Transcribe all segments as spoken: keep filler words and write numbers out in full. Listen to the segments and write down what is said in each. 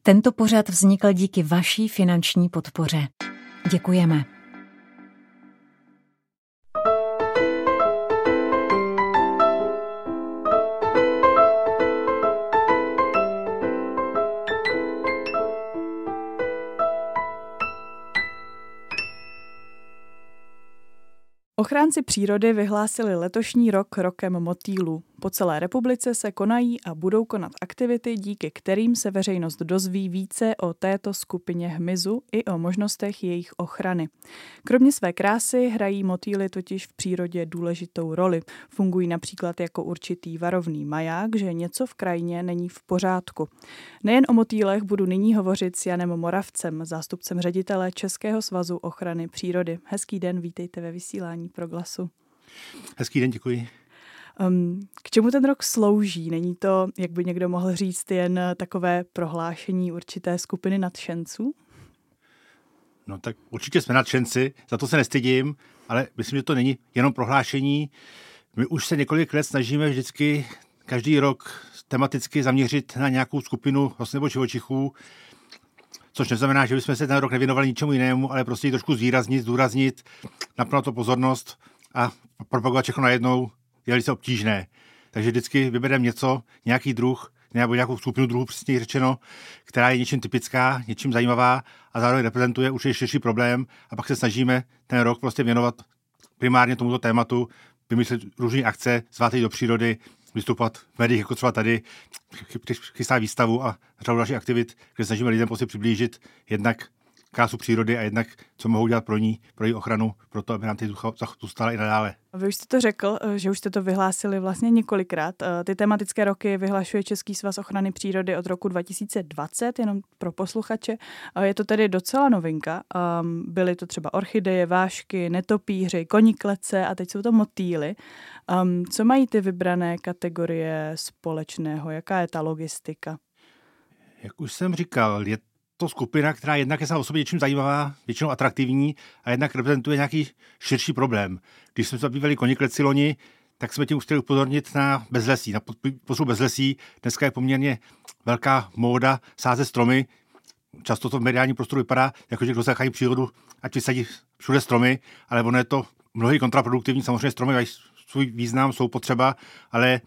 Tento pořad vznikl díky vaší finanční podpoře. Děkujeme. Ochránci přírody vyhlásili letošní rok rokem motýlů. Po celé republice se konají a budou konat aktivity, díky kterým se veřejnost dozví více o této skupině hmyzu i o možnostech jejich ochrany. Kromě své krásy hrají motýly totiž v přírodě důležitou roli. Fungují například jako určitý varovný maják, že něco v krajině není v pořádku. Nejen o motýlech budu nyní hovořit s Janem Moravcem, zástupcem ředitele Českého svazu ochrany přírody. Hezký den, vítejte ve vysílání Proglasu. Hezký den, děkuji. Um, k čemu ten rok slouží? Není to, jak by někdo mohl říct, jen takové prohlášení určité skupiny nadšenců? No tak určitě jsme nadšenci, za to se nestydím, ale myslím, že to není jenom prohlášení. My už se několik let snažíme vždycky každý rok tematicky zaměřit na nějakou skupinu rostlin nebo živočichů, což neznamená, že bychom se ten rok nevěnovali ničemu jinému, ale prostě trošku zvýraznit, zdůraznit, napnout to pozornost a propagovat všechno najednou je velice obtížné. Takže vždycky vybereme něco, nějaký druh, nebo nějakou skupinu druhů, přesně řečeno, která je něčím typická, něčím zajímavá a zároveň reprezentuje už širší problém a pak se snažíme ten rok prostě věnovat primárně tomuto tématu, vymyslet různé akce, zvát do přírody, vystupovat v médiích, jako třeba tady, chystá výstavu a řadu dalších aktivit, kde snažíme lidem prostě přiblížit jednak krásu přírody a jednak, co mohou dělat pro ní, pro její ochranu, pro to, aby nám ty zůstala i nadále. Vy už jste to řekl, že už jste to vyhlásili vlastně několikrát. Ty tematické roky vyhlašuje Český svaz ochrany přírody od roku dva tisíce dvacet, jenom pro posluchače. Je to tedy docela novinka. Byly to třeba orchideje, vášky, netopýři, koníklece a teď jsou to motýly. Co mají ty vybrané kategorie společného? Jaká je ta logistika? Jak už jsem říkal, je to skupina, která jednak je sama o sobě něčím zajímavá, většinou atraktivní a jednak reprezentuje nějaký širší problém. Když jsme se zabývali koníkleci loni, tak jsme tím už chtěli upozornit na bezlesí, na podporu bezlesí. Dneska je poměrně velká móda sázet stromy. Často to v mediálním prostoru vypadá, jako že kdo se zachrání přírodu, ať vysadí všude stromy, ale ono je to mnohdy kontraproduktivní. Samozřejmě stromy mají svůj význam, jsou potřeba, ale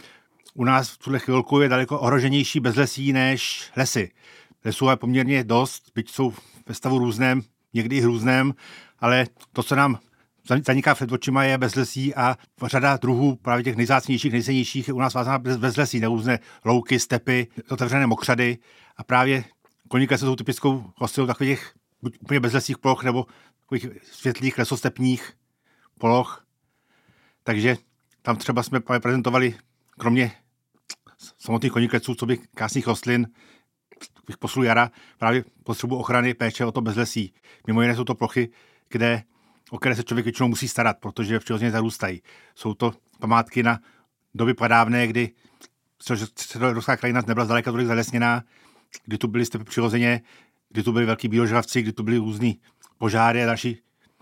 u nás v tuhle chvilku je daleko ohroženější bezlesí než lesy. Lesů je poměrně dost, byť jsou ve stavu různém, někdy i hrůzném, ale to, co nám zaniká před očima, je bezlesí a řada druhů právě těch nejzácnějších, nejcennějších je u nás vázaná bez, bezlesí, na různé louky, stepy, otevřené mokřady a právě koníklece jsou typickou rostlinou takových buď úplně bezlesých ploch nebo takových světlých lesostepních poloh. Takže tam třeba jsme prezentovali kromě samotných koníkleců, co by krásných rostlin, bych poslul jara, právě potřebu ochrany, péče o to bezlesí. Mimo jiné jsou to plochy, kde, o které se člověk většinou musí starat, protože přirozeně zarůstají. Jsou to památky na doby pradávné, kdy středoevropská krajina nebyla zdaleka tolik zalesněná, kdy tu byly stepy přirozeně, kdy tu byly velký bíložravci, kdy tu byly různý požáry a další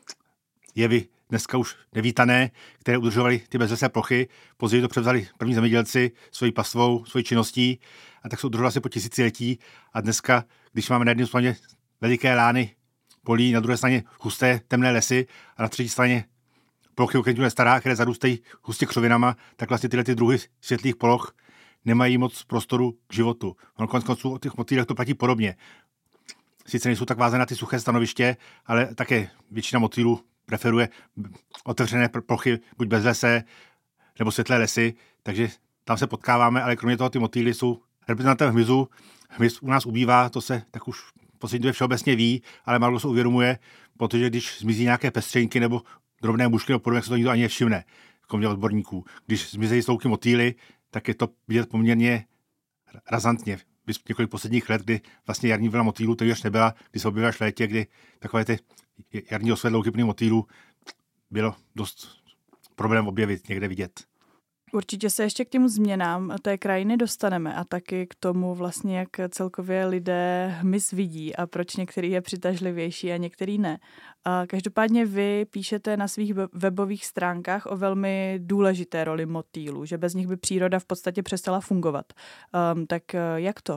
jevy, dneska už nevítané, které udržovaly ty bezlesé plochy. Později to převzali první zemědělci svojí pastvou, svojí činností a tak se udržovala asi po tisíciletí. A dneska, když máme na jedné straně veliké lány polí, na druhé straně husté temné lesy a na třetí straně plochy, o kterých nestará, které zarůstají hustě křovinama, tak vlastně tyhle ty druhy světlých poloh nemají moc prostoru k životu. No, konec konců o těch motýlech to platí podobně. Sice nejsou tak vázané na ty suché stanoviště, ale také většina motýlů preferuje otevřené plochy, buď bezlesé, nebo světlé lesy, takže tam se potkáváme, ale kromě toho ty motýly jsou reprezentantem hmyzu. Hmyz u nás ubývá, to se tak už v poslední době všeobecně ví, ale málo se uvědomuje, protože když zmizí nějaké pestřenky nebo drobné mušky nebo podobně, se to nikdo ani nevšimne, kromě odborníků. Když zmizejí slouky motýly, tak je to vidět poměrně razantně. Několik posledních let, kdy vlastně jarní vlna motýlů to už nebyla, kdy se objevila v létě, kdy takové ty jarní osvědlouky plný motýlů bylo dost problém objevit, někde vidět. Určitě se ještě k těm změnám té krajiny dostaneme a taky k tomu vlastně, jak celkově lidé hmyz vidí a proč některý je přitažlivější a některý ne. A každopádně vy píšete na svých webových stránkách o velmi důležité roli motýlů, že bez nich by příroda v podstatě přestala fungovat. Um, tak jak to?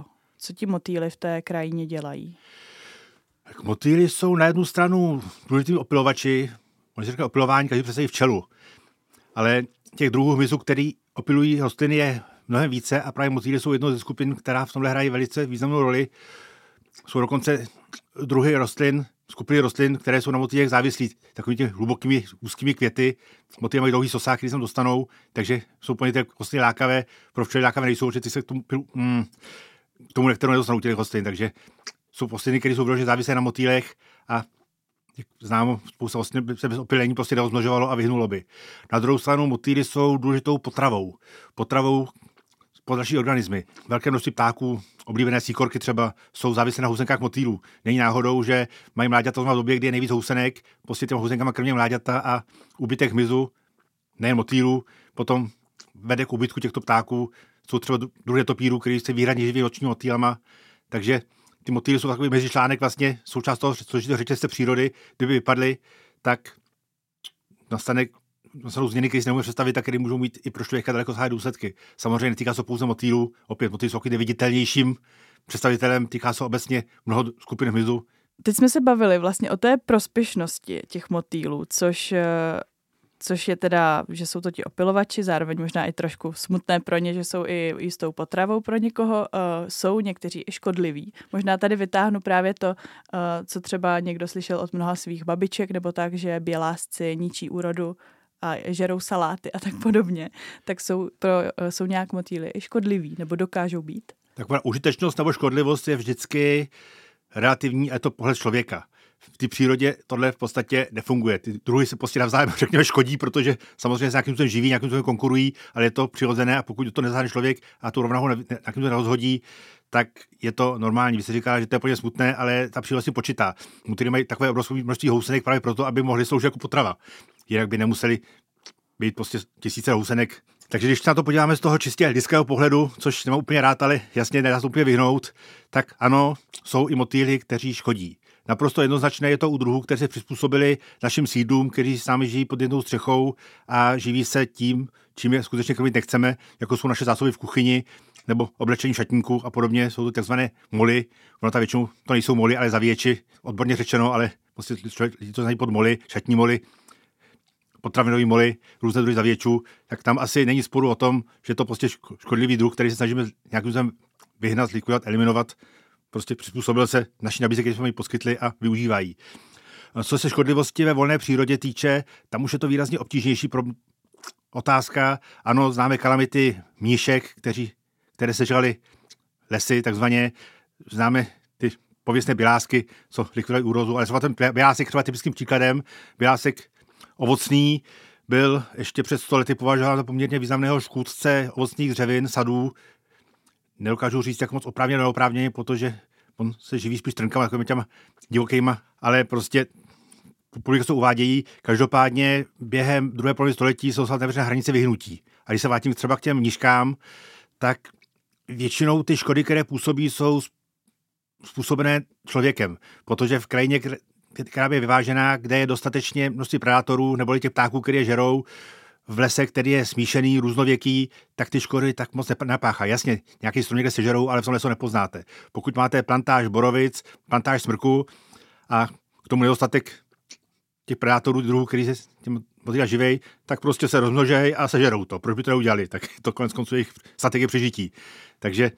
co ti motýly v té krajině dělají? Tak motýly jsou na jednu stranu důležitými opilovači, možná říká opilování, každý představí včelu, ale těch druhů hmyzu, který opilují rostliny, je mnohem více a právě motýly jsou jednou ze skupin, která v tomhle hrají velice významnou roli. Jsou dokonce druhy rostlin, skupiny rostlin, které jsou na motýlech závislí takovými těmi hlubokými úzkými květy. Motýly mají dlouhý sosák, který se dostanou, takže jsou po ně ty rostliny lákavé. Pro včely lákavé nejsou, že ty se k tomu, mm, k tomu nekterou nedostanou těch rostlin, takže jsou rostliny, které jsou vyloženě závislé na motýlech a známo, spousta rostlin se bez opylení prostě nerozmnožovalo a vyhnulo by. Na druhou stranu motýly jsou důležitou potravou. Potravou pro další organismy. Velké množství ptáků, oblíbené síkorky třeba, jsou závislé na housenkách motýlů. Není náhodou, že mají mláďata v době, kdy je nejvíc housenek, prostě těma housenkama krmě mláďata a úbytek hmyzu, nejen motýlů, potom vede k úbytku těchto ptáků. Jsou třeba druhy topírů, který se výhradně živí nočními motýlama, takže ty motýly jsou takový mezičlánek, vlastně součást toho složitého řetězce přírody. Kdyby vypadly, tak nastane nastanou změny, které si nemůžeme představit, a které můžou mít i pro člověka daleko sáhlé důsledky. Samozřejmě netýká se pouze motýlů, opět motýly jsou neviditelnějším představitelem, týká se obecně mnoho skupin hmyzu. Teď jsme se bavili vlastně o té prospěšnosti těch motýlů, což, což je teda, že jsou to ti opilovači, zároveň možná i trošku smutné pro ně, že jsou i jistou potravou pro někoho, uh, jsou někteří i škodliví. Možná tady vytáhnu právě to, uh, co třeba někdo slyšel od mnoha svých babiček, nebo tak, že bělásci ničí úrodu a žerou saláty a tak podobně, tak jsou, pro, jsou nějak motýly i škodliví, nebo dokážou být? Taková užitečnost nebo škodlivost je vždycky relativní, a je to pohled člověka. V té přírodě tohle v podstatě nefunguje. Ty druhy se prostě navzájem, řekněme, škodí, protože samozřejmě se nějakým způsobem živí, nějakým způsobem konkurují, ale je to přirozené a pokud to nezaháne člověk a tu rovnováhu nějakým způsobem rozhodí, tak je to normální. Vy se říká, že to je úplně smutné, ale ta příroda si počítá. Motýly mají takové obrovské množství housenek právě proto, aby mohly sloužit jako potrava. Jinak by nemuseli být prostě tisíce housenek. Takže když se na to podíváme z toho čistě lidského pohledu, což nemám úplně rád, ale jasně nedá se úplně vyhnout, tak ano, jsou i motýly, kteří škodí. Naprosto jednoznačné je to u druhů, kteří se přizpůsobili našim sídlům, kteří sami žijí pod jednou střechou a živí se tím, čím je skutečně krmit nechceme, jako jsou naše zásoby v kuchyni nebo oblečení šatníků a podobně. Jsou to takzvané moly. Ono ta většinou to nejsou moly, ale zavěči, odborně řečeno, ale prostě člověk lidi to znají pod moly, šatní moly, potravinový moly, různé druhy zavěčů, tak tam asi není sporu o tom, že to prostě škodlivý druh, který se snažíme nějakým způsobem vyhnat, zlikvidovat, eliminovat, prostě přizpůsobil se naší nabídce, které jsme jim poskytli a využívají. Co se škodlivosti ve volné přírodě týče, tam už je to výrazně obtížnější pro otázka. Ano, známe kalamity mníšek, kteří, které sežrali lesy, takzvaně. Známe ty pověstné bělásky, co likvidují úrozu, ale třeba ten bělásek třeba typickým příkladem, bělásek ovocný byl ještě před sto lety považován za poměrně významného škůdce ovocných dřevin, sadů. Nedokážu říct, jak moc oprávněně nebo neoprávněně, protože on se živí spíš trnkama, takovými těma divokýma, ale prostě publikace uvádějí, každopádně během druhé poloviny století jsou se na hranice vyhnutí. A když se vrátím třeba k těm mníškám, tak většinou ty škody, které působí, jsou způsobené člověkem, protože v krajině, která je vyvážená, kde je dostatečně množství predátorů nebo těch ptáků, které je žerou, v lese, který je smíšený, různověký, tak ty škody tak moc nepáchá. Jasně, nějaký strom někde sežerou, ale v tom lesu nepoznáte. Pokud máte plantáž borovic, plantáž smrku a k tomu nedostatek těch predátorů, druhů, který se těm motýla živej, tak prostě se rozmnožej a sežerou to. Proč by to neudělali? Tak to konec konců jejich strategie přežití. Takže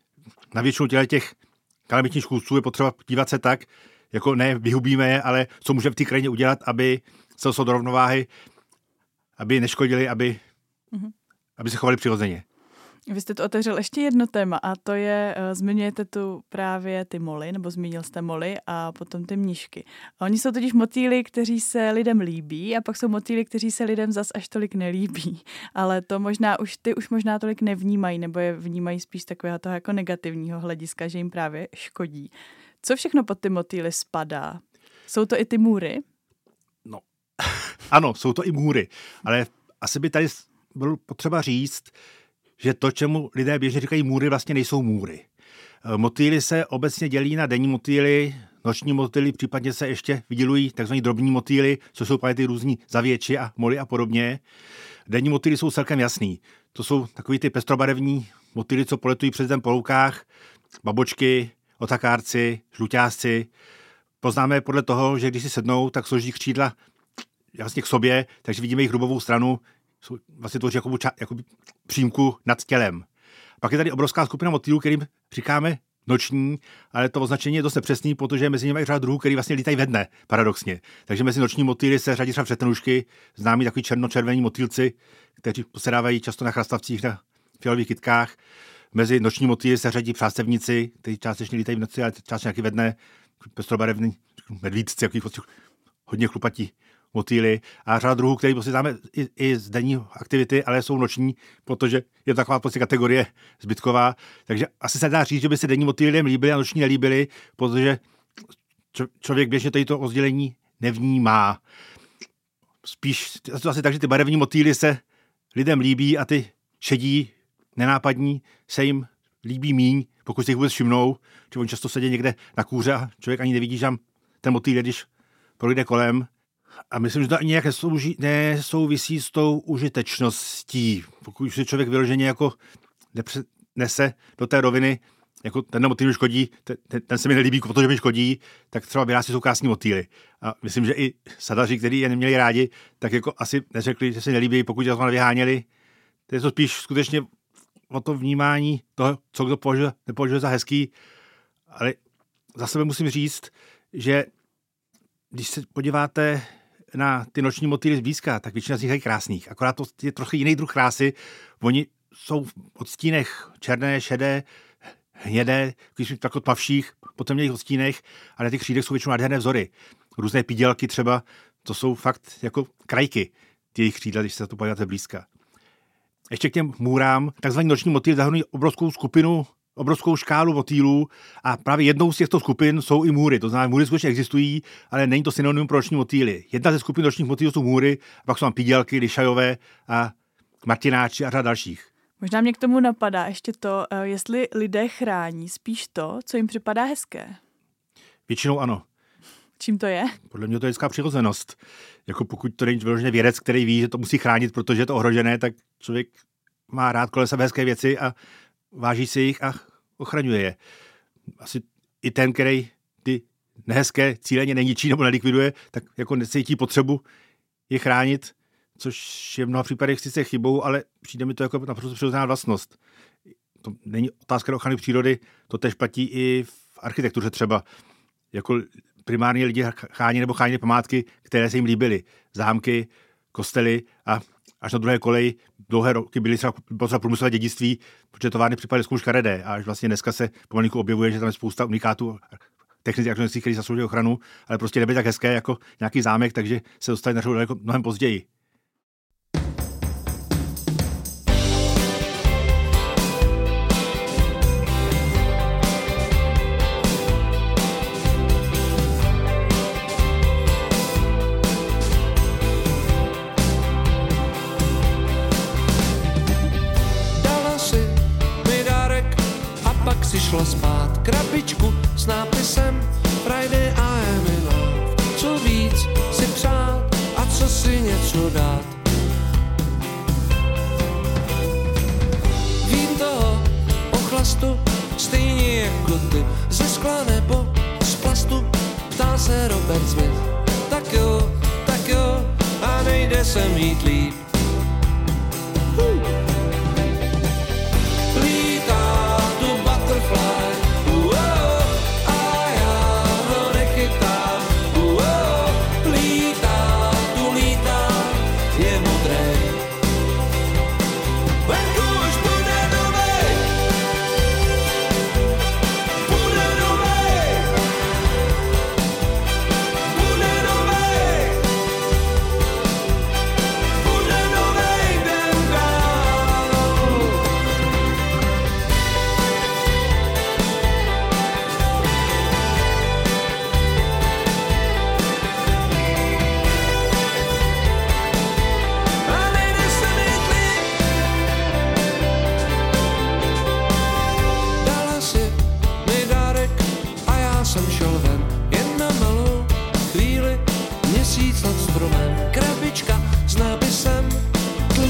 na většinu těch kalamitních škůdců je potřeba dívat se tak, jako ne vyhubíme je, ale co můžeme v té krajině udělat, aby se dostalo do rovnováhy, aby neškodili, aby, mm-hmm. aby se chovali přirozeně. Vy jste to otevřel ještě jedno téma a to je, uh, zmiňujete tu právě ty moly, nebo zmínil jste moly a potom ty mníšky. A oni jsou totiž motýly, kteří se lidem líbí a pak jsou motýly, kteří se lidem zas až tolik nelíbí. Ale to možná už ty už možná tolik nevnímají, nebo je vnímají spíš takového toho jako negativního hlediska, že jim právě škodí. Co všechno pod ty motýly spadá? Jsou to i ty můry? No, ano, jsou to i můry, ale asi by tady bylo potřeba říct, že to, čemu lidé běžně říkají můry, vlastně nejsou můry. Motýly se obecně dělí na denní motýly, noční motýly, případně se ještě vydělují tzv. Drobní motýly, co jsou právě ty různí zavěči a moly a podobně. Denní motýly jsou celkem jasný. To jsou takový ty pestrobarevní motýly, co poletují přes den po loukách. babočky, otakárci, žluťásci. Poznáme je podle toho, že když si sednou, tak složí křídla vlastně k sobě, takže vidíme jejich hrubovou stranu, vlastně tvoří jakoby, jakoby přímku nad tělem. Pak je tady obrovská skupina motýlů, kterým říkáme noční, ale to označení je dost nepřesný, protože mezi nimi je řada druhů, který vlastně lítají ve dne, paradoxně. Takže mezi noční motýly se řadí třeba přetnušky, známí takový černočervení motýlci, kteří posedávají často na chrastavcích, na fialových kytkách. Mezi noční motýly se řadí přástevníci, kteří částečně lítají v noci, ale částečně nějaký ve dne, pestrobarevný medvídci, jaký hodně chlupatí motýly a řada druhů, který prostě známe i, i z denní aktivity, ale jsou noční, protože je to taková prostě kategorie zbytková. Takže asi se dá říct, že by se denní motýly lidem líbily a noční nelíbily, protože člověk běžně tady to rozdělení nevnímá. Spíš to asi tak, že ty barevní motýly se lidem líbí a ty šedí, nenápadní se jim líbí míň, pokud si jich vůbec všimnou, že oni často sedí někde na kůře a člověk ani nevidí, že tam ten motýl je, když projde kolem. A myslím, že to ani nějak nesouží, nesouvisí s tou užitečností. Pokud se člověk vyloženě jako nese do té roviny, jako ten motýl škodí, ten, ten se mi nelíbí, protože mi škodí, tak třeba vyrástí jsou krásný motýly. A myslím, že i sadaři, kteří je neměli rádi, tak jako asi neřekli, že se nelíbí, pokud je to nevyháněli. To je to spíš skutečně o to vnímání toho, co kdo považuje, nepovažuje za hezký. Ale za sebe musím říct, že když se podíváte na ty noční motýly zblízka, tak většina z nich je krásných. Akorát to je trochu jiný druh krásy. Oni jsou v odstínech černé, šedé, hnědé, když jsou tak tmavších, potom měli odstínech, ale na těch křídech jsou většinou nádherné vzory. Různé pídělky třeba, to jsou fakt jako krajky, ty jejich křídla, když se to podíváte blízka. Ještě k těm můrám, takzvaný noční motýl zahrnují obrovskou skupinu, obrovskou škálu motýlů a právě jednou z těchto skupin jsou i můry. To znamená, můry skutečně existují, ale není to synonym pro noční motýly. Jedna ze skupin nočních motýlů jsou můry, pak jsou tam pídělky, lišajové a martináči a řada dalších. Možná mě k tomu napadá ještě to, jestli lidé chrání spíš to, co jim připadá hezké. Většinou ano. Čím to je? Podle mě to je lidská přirozenost. Jako pokud to není vyloženě vědec, který ví, že to musí chránit, protože je to ohrožené, tak člověk má rád kolem sebe hezké věci a váží si jich a ochraňuje je. Asi i ten, který ty nehezké cíleně neničí nebo nelikviduje, tak jako necítí potřebu je chránit, což je v mnoha případech sice chybou, ale přijde mi to jako naprosto přirozená vlastnost. To není otázka ochrany přírody, to tež platí i v architektuře třeba. Jako primárně lidi chrání nebo chrání památky, které se jim líbily. Zámky, kostely a až na druhé koleji dlouhé roky byly třeba, třeba průmyslové dědictví, protože továrny připadaly zkouš škaredé a až vlastně dneska se pomalinku objevuje, že tam je spousta unikátů technických aktivních, které zaslouží ochranu, ale prostě nebyly tak hezké jako nějaký zámek, takže se dostali na řadu daleko mnohem později. Si šla spát krabičku s nápisem Friday I am in love. Co víc si přát a co si něco dát. Vím toho o chlastu stejně jako ty, ze skla nebo z plastu, ptá se Robert Smith. Tak jo, tak jo, a nejde se mít líp. Uh.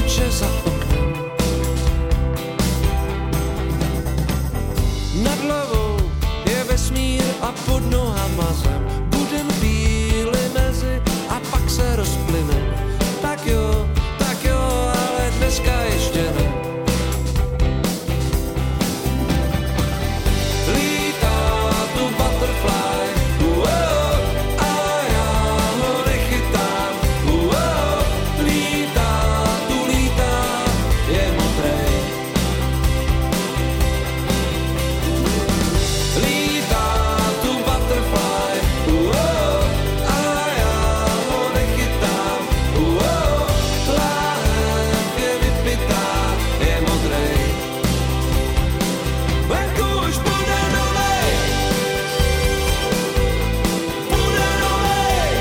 Nad hlavou a pod nohama zem. Budem bíli mezi a pak se rozplyne. Tak jo, tak jo, ale dneska ještě ne. Lítá tu butterfly, uo, a já ho nechytám, uo, lítá tu lítá, je modrej. Lítá tu butterfly, uo, a já ho nechytám, uo, láhev je vypitá, je modrej. Venku už bude novej, bude novej,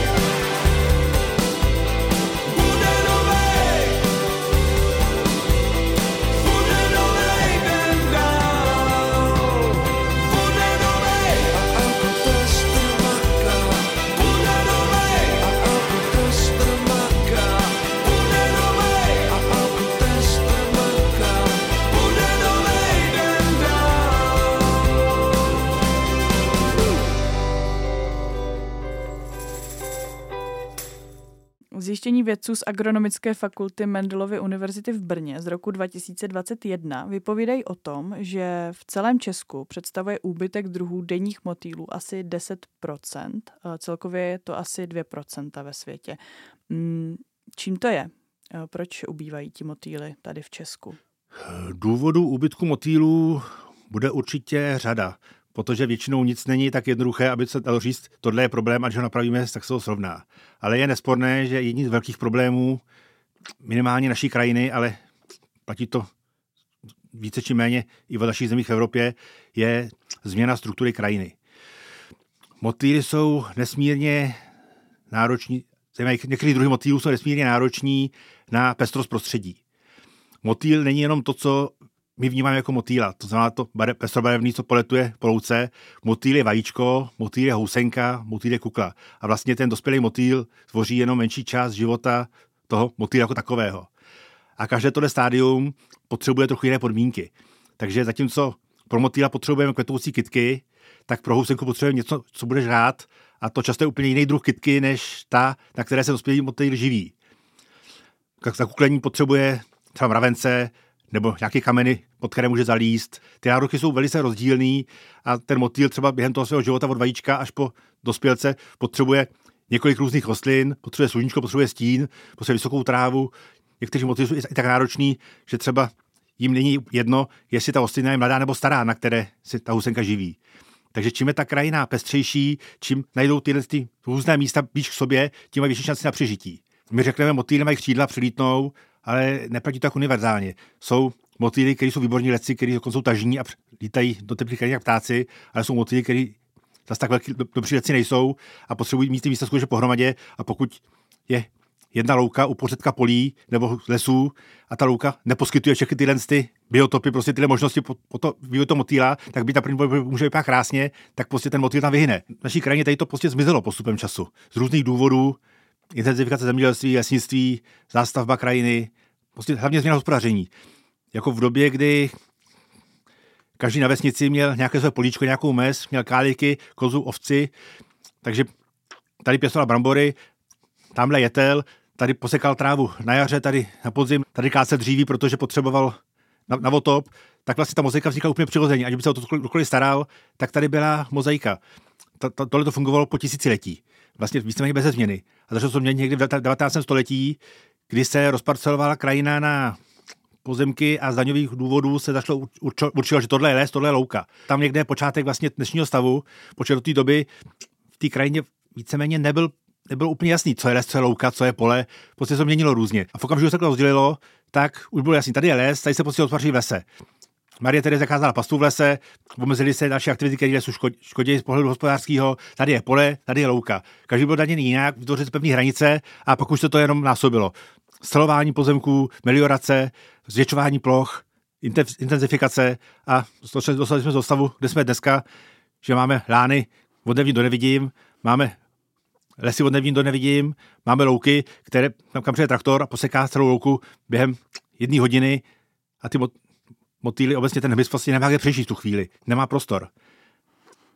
bude novej, bude novej den dál, bude novej a alkotester maká, bude novej a alkotester maká, bude novej a alkotester maká, bude novej den dál. Zjištění vědců z Agronomické fakulty Mendelovy univerzity v Brně z roku dva tisíce dvacet jedna vypovídají o tom, že v celém Česku představuje úbytek druhů denních motýlů asi deset procent. Celkově je to asi dvě procenta ve světě. Mm, Čím to je? Proč ubývají ti motýly tady v Česku? Důvodů úbytku motýlů bude určitě řada, protože většinou nic není tak jednoduché, aby se dalo říct, tohle je problém a když ho napravíme, tak se to srovná. Ale je nesporné, že jedním z velkých problémů minimálně naší krajiny, ale platí to více či méně i v dalších zemích v Evropě, je změna struktury krajiny. Motýly jsou nesmírně nároční, některé druhy motýlů jsou nesmírně nároční na pestrost prostředí. Motýl není jenom to, co my vnímáme jako motýla, to znamená to pestrobarevný, co poletuje po louce. Motýl je vajíčko, motýl je housenka, motýl je kukla. A vlastně ten dospělý motýl tvoří jenom menší část života toho motýla jako takového. A každé tohle stádium potřebuje trochu jiné podmínky. Takže zatímco pro motýla potřebujeme kvetoucí kytky, tak pro housenku potřebujeme něco, co bude žrát, a to často je úplně jiný druh kytky, než ta, na které se dospělý motýl živí. K zakuklení potřebuje třeba mravence, nebo nějaké kameny, pod které může zalíst. Ty nároky jsou velice rozdílný a ten motýl třeba během toho svého života od vajíčka až po dospělce potřebuje několik různých rostlin, potřebuje sluníčko, potřebuje stín, potřebuje vysokou trávu. Někteří motýly jsou i tak nároční, že třeba jim není jedno, jestli ta rostlina je mladá nebo stará, na které si ta husenka živí. Takže čím je ta krajina pestřejší, čím najdou tyhle ty různé místa blíž k sobě, tím mají větší šanci na přežití. My řekneme, motýly mají křídla, přilítnou, ale neplatí to tak univerzálně. Jsou motýly, které jsou výborní letci, kteří dokonce jsou tažní a lítají do teplých krajin jak ptáci, ale jsou motýly, které zase tak velký dobří letci nejsou a potřebují mít ty místa skutečně pohromadě, a pokud je jedna louka uprostřed polí nebo lesů a ta louka neposkytuje všechny tyhle ty biotopy, prostě tyhle možnosti po, po to vývoj toho motýla, tak by ta první může vypadat krásně, tak prostě ten motýl tam vyhyne. V naší krajině tady to prostě zmizelo postupem času. Z různých důvodů, intenzifikace zemědělství, lesnictví, zástavba krajiny, prostě hlavně změna hospodaření. Jako v době, kdy každý na vesnici měl nějaké své políčko, nějakou mez, měl kálíky, kozu, ovci, takže tady pěstoval brambory, tamhle jetel, tady posekal trávu na jaře, tady na podzim, tady kácel dříví, protože potřeboval na, na otop, tak vlastně ta mozaika vznikla úplně přirozeně. Ať by se o to kdokoliv staral, tak tady byla mozaika. To, to, tohle to fungovalo po tisíciletí. Vlastně víceméně bez změny. A začalo to měnit někdy v devatenáctém století, kdy se rozparcelovala krajina na pozemky a z daňových důvodů se začalo určilo, že tohle je les, tohle je louka. Tam někde je počátek vlastně dnešního stavu, protože do té doby v té krajině víceméně nebyl nebylo úplně jasný, co je les, co je louka, co je pole, prostě se to měnilo různě. A v okamžiku se to rozdělilo, tak už bylo jasný, tady je les, tady se prostě hospodaří v lese. Marie Terezie zakázala pastu v lese, omezily se další aktivity, které lesu škodí z pohledu hospodářského, tady je pole, tady je louka. Každý byl daněný jinak, vytvořit pevné hranice a pak už se to jenom násobilo. Scelování pozemků, meliorace, zvětšování ploch, intenzifikace a dostali jsme do stavu, kde jsme dneska, že máme lány od nevím do nevidím, máme lesy od nevím do nevidím, máme louky, které tam kam přijde traktor a poseká celou louku během jedné hodiny a ty motýly, obecně ten hmyz vlastně nemá kde přežít v tu chvíli, nemá prostor.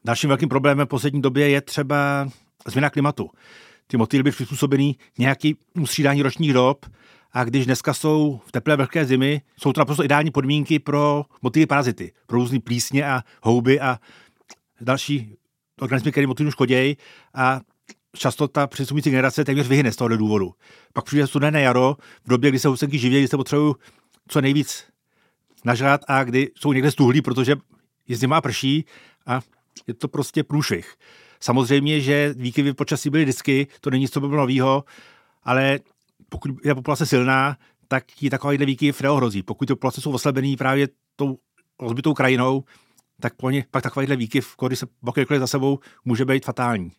Dalším velkým problémem v poslední době je třeba změna klimatu. Ty motýly byly přizpůsobený nějaký střídání ročních dob a když dneska jsou v teplé vlhké zimy, jsou to naprosto ideální podmínky pro motýly parazity, pro různý plísně a houby a další organismy, které motýlům škodějí a často ta přestupující generace téměř vyhyne z tohoto důvodu. Pak přijde studené jaro, v době, kdy se housenky živí, kdy se potřebují co nejvíc nažrat a kdy jsou někde stuhlí, protože je zima a prší a je to prostě průšvih. Samozřejmě, že výkyvy počasí byly vždycky, to není nic, co by bylo novýho, ale pokud je populace silná, tak ji takovýhle výkyv neohrozí. Pokud ty populace jsou oslabený právě tou rozbitou krajinou, tak po ně, pak takovýhle výkyv, když se pokrykli za sebou, může být fatální.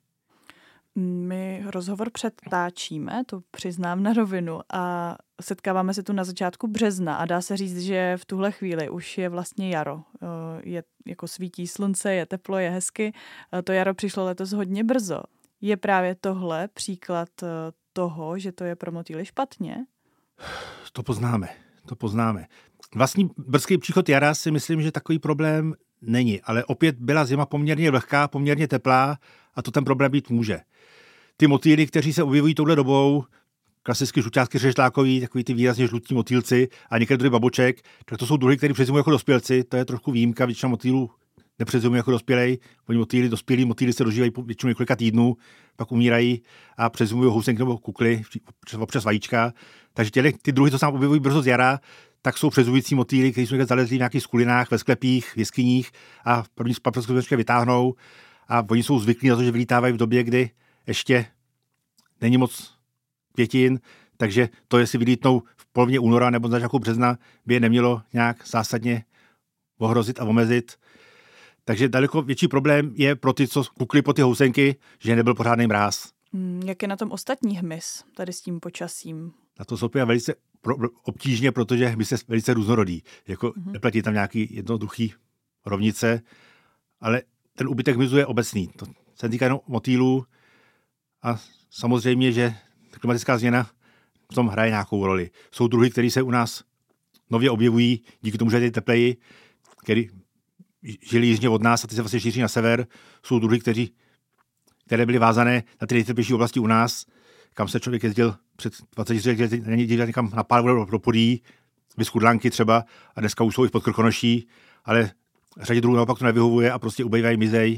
My rozhovor předtáčíme, to přiznám na rovinu, a setkáváme se tu na začátku března a dá se říct, že v tuhle chvíli už je vlastně jaro. Je, jako svítí slunce, je teplo, je hezky. To jaro přišlo letos hodně brzo. Je právě tohle příklad toho, že to je pro motýly špatně? To poznáme, to poznáme. Vlastní brzký příchod jara si myslím, že takový problém není, ale opět byla zima poměrně vlhká, poměrně teplá a to ten problém být může. Ty motýly, kteří se objevují touhle dobou, klasicky žluťásky řeštlákový, takový ty výrazně žlutí motýlci a některé druhy baboček, tak to jsou druhy, které přezimují jako dospělci, to je trošku výjimka, většina motýlů nepřezimují jako dospělej, oni motýly, dospělí motýly se dožívají většinou několika týdnů, pak umírají a přezimují housenky nebo kukly, občas vajíčka, takže těle, ty druhy, co se nám objevují brzo z jara, tak jsou přezimující motýly, kteří jsou zalezlí v nějakých skulinách, ve sklepích, v jeskyních a první spaprskou vytáhnou a oni jsou zvyklí na to, že vylítávají v době, kdy ještě není moc květin, takže to, jestli vylítnou v polovině února nebo na začátku března, by je nemělo nějak zásadně ohrozit a omezit. Takže daleko větší problém je pro ty, co kukli po ty housenky, že nebyl pořádný mráz. Hmm, jak je na tom ostatní hmyz tady s tím počasím? Na to jsou velice pro, obtížně, protože hmyz je velice různorodý. Jako mm-hmm. neplatí tam nějaký jednoduchý rovnice, ale ten úbytek hmyzu je obecný. To se týká jenom motýlů a samozřejmě, že klimatická změna v tom hraje nějakou roli. Jsou druhy, které se u nás nově objevují díky tomu, že je tepleji, který žili jižně od nás a ty se vlastně šíří na sever. Jsou druhy, kteří, které byly vázané na ty nejteplejší oblasti u nás, kam se člověk jezdil před dvaceti lety, není dívat někam na pár do, do podí, vyskudlanky třeba, a dneska už jsou i pod Krkonoší, ale řadě druhů naopak to nevyhovuje a prostě ubejvají, mizej.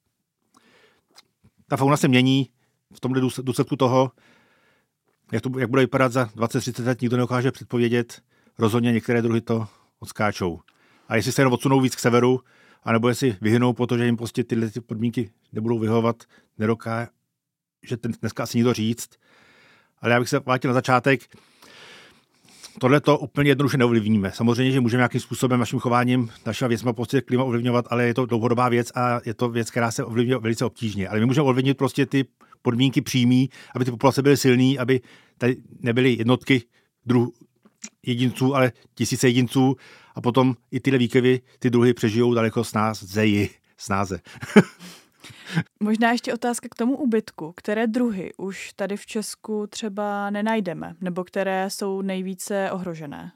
Ta fauna se mění v tomhle důsledku toho, jak, to, jak bude vypadat za dvacet třicet let, nikdo neukáže předpovědět. Rozhodně některé druhy to odskáčou. A jestli se jenom odsunou víc k severu, anebo jestli vyhynou, protože jim prostě tyhle ty podmínky nebudou vyhovovat, nedokáže ten dneska asi nikdo říct. Ale já bych se vrátil na začátek. Tohle to úplně jednoduše neovlivníme. Samozřejmě, že můžeme nějakým způsobem naším chováním, našima věcma prostě klima ovlivňovat, ale je to dlouhodobá věc a je to věc, která se ovlivňuje velice obtížně. Ale my můžeme ovlivnit prostě ty podmínky přímý, aby ty populace byly silný, aby tady nebyly jednotky druhů jedinců, ale tisíce jedinců a potom i tyhle výkyvy, ty druhy přežijou daleko snázeji, snáze. Možná ještě otázka k tomu úbytku. Které druhy už tady v Česku třeba nenajdeme, nebo které jsou nejvíce ohrožené?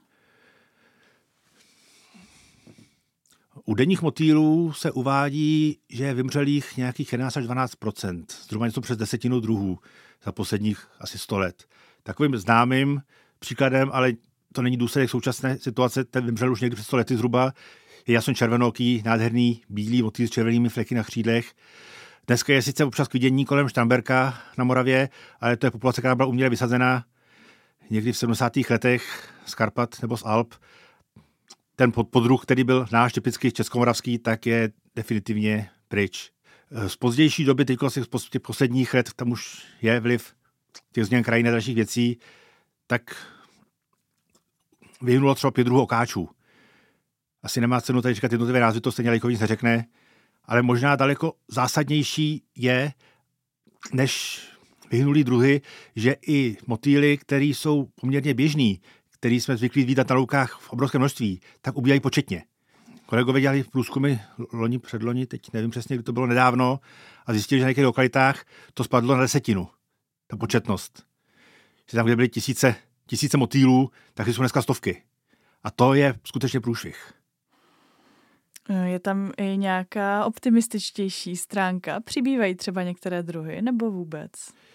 U denních motýlů se uvádí, že je vymřelých nějakých jedenáct až dvanáct procent, zhruba něco přes desetinu druhů za posledních asi sto let. Takovým známým příkladem, ale to není důsledek současné situace, ten vymřel už někdy před sto lety zhruba, je jasno červenoký, nádherný, bílý motýl s červenými fleky na křídlech. Dneska je sice občas k vidění kolem Štamberka na Moravě, ale to je populace, která byla uměle vysazená někdy v sedmdesátých letech z Karpat nebo z Alp. Ten podruh, který byl náš typicky českomoravský, tak je definitivně pryč. Z pozdější doby, teď asi z těch posledních let, tam už je vliv těch změn krajiny a dalších věcí, tak vyhnulo třeba pět druhů okáčů. Asi nemá cenu tady říkat jednotlivé názvy, to stejně lajkovi nic neřekne, ale možná daleko zásadnější je, než vyhnulý druhy, že i motýly, které jsou poměrně běžný, který jsme zvyklí vidět na loukách v obrovském množství, tak ubíjají početně. Kolegové dělali průzkumy loni, předloni, teď nevím přesně, kdy to bylo nedávno, a zjistili, že na některých lokalitách to spadlo na desetinu, ta početnost. Že tam, kde byly tisíce, tisíce motýlů, tak jsou dneska stovky. A to je skutečně průšvih. Je tam i nějaká optimističtější stránka? Přibývají třeba některé druhy, nebo vůbec?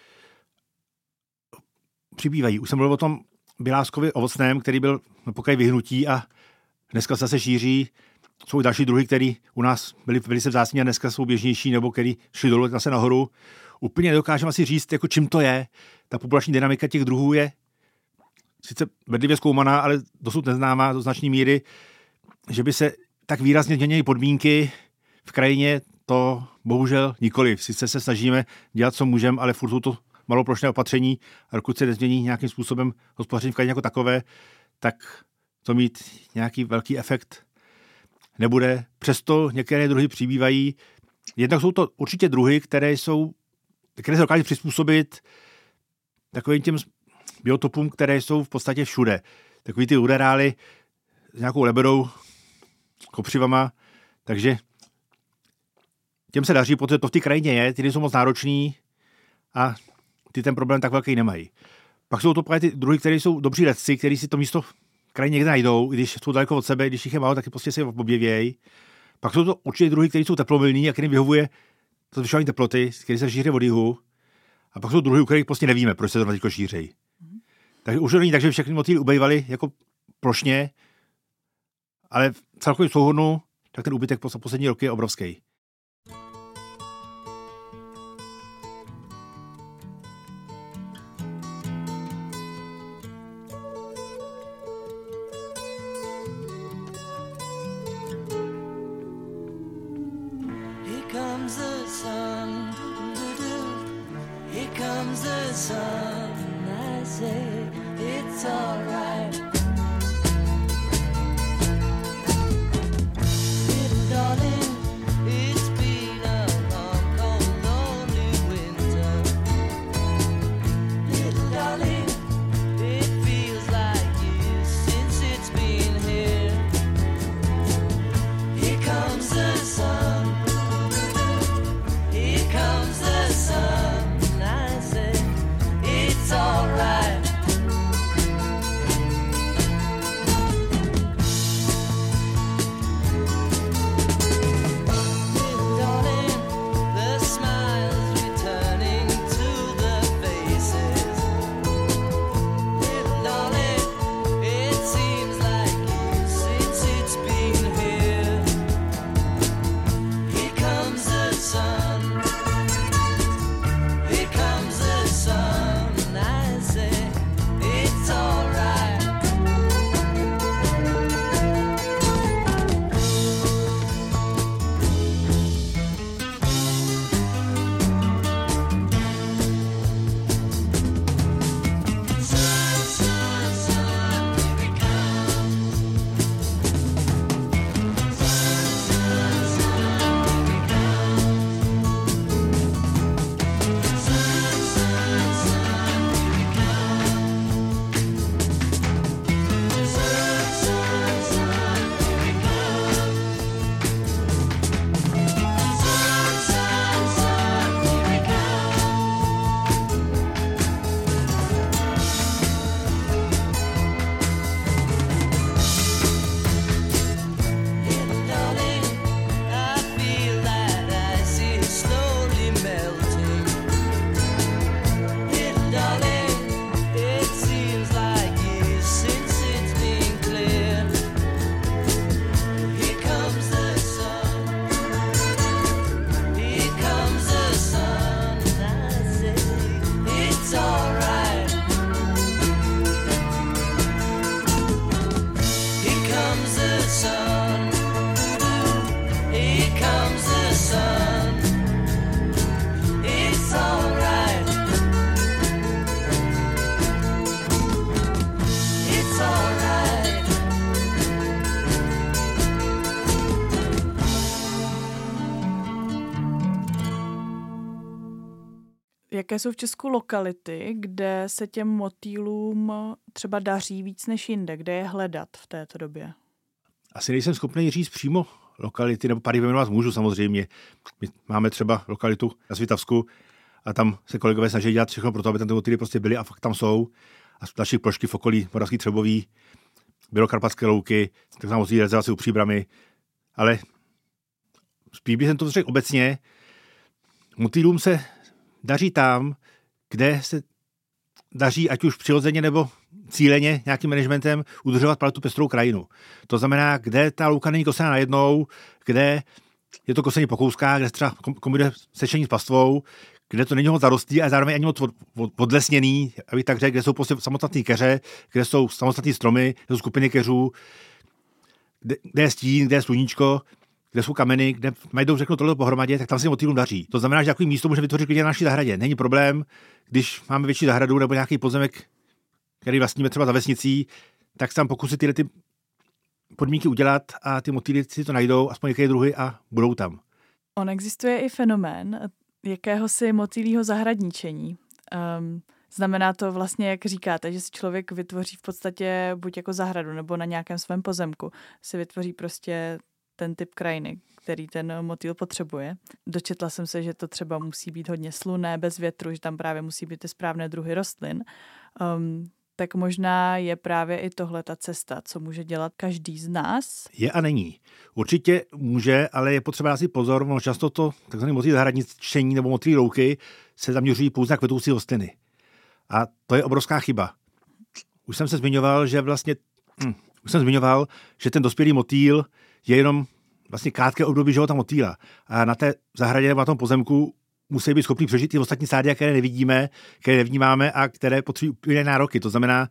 Přibývají. Už jsem mluvil o tom běláskově ovocném, který byl na pokraji vyhnutí a dneska se šíří. Jsou další druhy, které u nás byly velice vzácní a dneska jsou běžnější, nebo který šli dolů zase nahoru. Úplně nedokážeme asi říct, jako čím to je. Ta populační dynamika těch druhů je sice bedlivě zkoumaná, ale dosud neznámá do značné míry, že by se tak výrazně změnily podmínky v krajině, to bohužel nikoliv. Sice se snažíme dělat, co můžeme, ale furt jsou to maloplošné opatření a dokud se nezmění nějakým způsobem hospodaření v krajině jako takové, tak to mít nějaký velký efekt nebude. Přesto některé druhy přibývají. Jednak jsou to určitě druhy, které jsou, které se dokáží přizpůsobit takovým těm biotopům, které jsou v podstatě všude. Takový ty ruderály s nějakou lebedou, kopřivama, takže těm se daří, protože to v té krajině je, ty jsou moc náročný a ty ten problém tak velký nemají. Pak jsou to právě ty druhy, které jsou dobří letci, kteří si to místo v krajině někde najdou, i když jsou daleko od sebe, když jich je málo, tak prostě si je objevějí. Pak jsou to určitě druhy, které jsou teplomilní a kterým vyhovuje to zvyšování teploty, které se šíří od jihu. A pak jsou druhy, u kterých prostě nevíme, proč se to teď šíří. Mm. Takže už to není tak, že všechny motýly ubývaly jako plošně, ale v celkovém souhrnu tak ten úbytek po poslední roky je obrovský. Jaké jsou v Česku lokality, kde se těm motýlům třeba daří víc než jinde? Kde je hledat v této době? Asi nejsem schopný říct přímo lokality, nebo pár vyjmenovat můžu samozřejmě. My máme třeba lokalitu na Svitavsku a tam se kolegové snaží dělat všechno pro to, aby tam ty motýly prostě byly a fakt tam jsou. A z dalších plošky v okolí Moravský Třebový, Bělokarpatské louky, tak tam motýlí rezervace u Příbramy. Ale spíš bych to řekl obecně, motýlům se daří tam, kde se daří, ať už přirozeně nebo cíleně nějakým managementem, udržovat tu pestrou krajinu. To znamená, kde ta louka není kosená najednou, kde je to kosení po kouskách, kde se třeba kombinuje sečení s pastvou, kde to není moc zarostlý a zároveň ani moc odlesněný, aby tak řekl, kde jsou prostě samostatné keře, kde jsou samostatné stromy, kde jsou skupiny keřů, kde, kde je stín, kde je sluníčko, kde jsou kameny, kde mají řeknu tohle pohromadě, tak tam se motýlům daří. To znamená, že takový místo může vytvořit klidně na naší zahradě. Není problém, když máme větší zahradu nebo nějaký pozemek, který vlastníme třeba za vesnicí, tak tam pokusit tyhle ty podmínky udělat a ty motýly si to najdou, aspoň nějaké druhy a budou tam. On existuje i fenomén jakéhosi motýlího zahradničení. Um, znamená to vlastně, jak říkáte, že si člověk vytvoří v podstatě buď jako zahradu nebo na nějakém svém pozemku si vytvoří prostě ten typ krajiny, který ten motýl potřebuje. Dočetla jsem se, že to třeba musí být hodně slunné, bez větru, že tam právě musí být ty správné druhy rostlin. Um, tak možná je právě i tohle ta cesta, co může dělat každý z nás. Je a není. Určitě může, ale je potřeba dát si pozor, no často to takzvané motýl zahradničení nebo motýl louky se zaměřují pouze na kvetoucí rostliny. A to je obrovská chyba. Už jsem se zmiňoval, že vlastně hm, už jsem zmiňoval, že ten dospělý motýl je jenom vlastně krátké období života motýla. A na té zahradě nebo na tom pozemku musí být schopný přežít i ostatní stádia, které nevidíme, které nevnímáme a které potřebují úplně nároky. To znamená,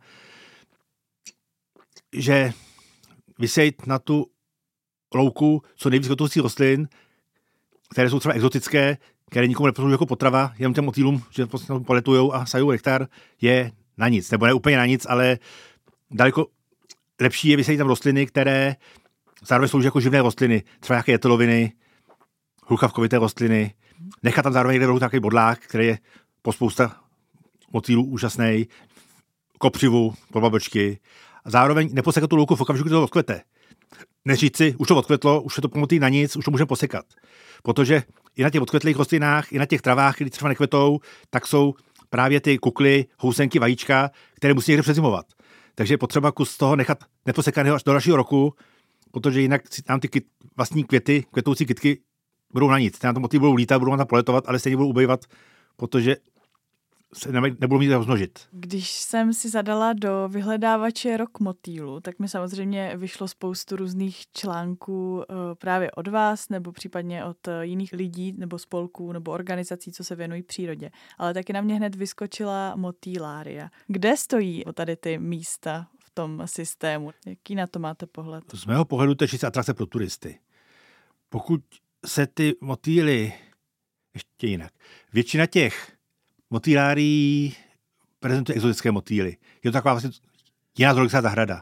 že vysejt na tu louku co nejvíc kvetoucí rostlin, které jsou třeba exotické, které nikomu nepotřebují jako potrava, jenom těm motýlům, že prostě poletujou a sajou nektar, je na nic. Nebo ne úplně na nic, ale daleko lepší je vysejt tam rostliny, které zároveň slouží jako živné rostliny, třeba nějaké jeteloviny, hluchavkovité rostliny, nechat tam zároveň někde takový bodlák, který je po spousta motýlů úžasný, kopřivu, podbabočky. A zároveň neposekat tu louku v okamžiku, kdy to odkvete. Neříct si, už to odkvetlo, už je to pomotý na nic, už to můžeme posekat. Protože i na těch odkvetlých rostlinách, i na těch travách, které třeba nekvetou, tak jsou právě ty kukly, housenky, vajíčka, které musí někde přezimovat. Takže je potřeba kus toho nechat neposekaného až do dalšího roku, protože jinak tam ty kyt, vlastní květy, kvetoucí kytky budou na nic. Tam to motýly budou lítat, budou tam poletovat, ale stejně budou ubývat, protože se nebudou mít rozmnožit. Když jsem si zadala do vyhledávače rok motýlu, tak mi samozřejmě vyšlo spoustu různých článků právě od vás, nebo případně od jiných lidí, nebo spolků, nebo organizací, co se věnují přírodě. Ale taky na mě hned vyskočila motýlária. Kde stojí tady ty místa v tom systému? Jaký na to máte pohled? Z mého pohledu to je čistá atrakce pro turisty. Pokud se ty motýly, ještě jinak, většina těch motýlárií prezentuje exotické motýly. Je to taková vlastně jiná zoologická zahrada.